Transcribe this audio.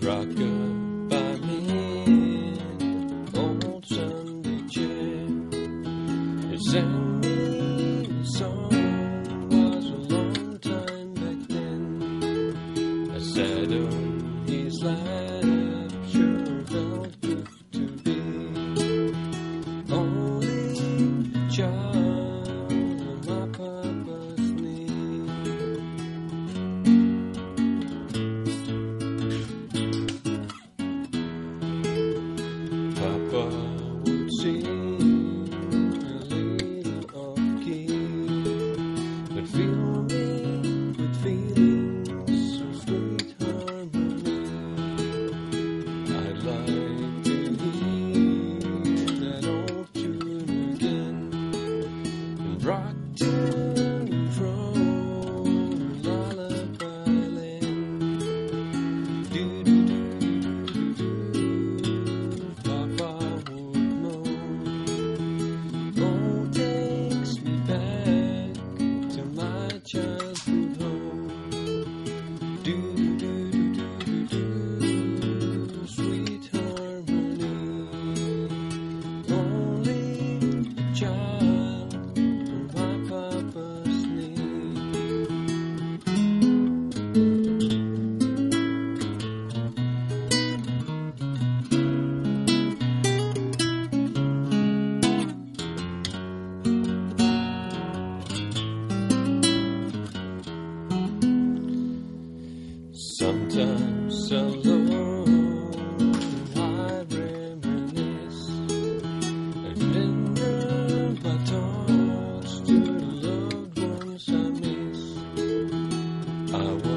Rocker by me, old Sunday chair. It sang me a song, was a long time back then. I sat on his lap, sure felt good to be. Only child on my papa's knee. Papa would sing a little off key, but fill me with feelings of sweet harmony. I'd like to hear that old tune again, and rock to and fro in lullaby land. Do do do do do, Papa would moan. Oh, takes me back to my childhood home. Do do do do do do, sweet harmony. Only a child on my papa's knee. Sometimes alone I reminisce and linger my thoughts to the loved ones I miss. I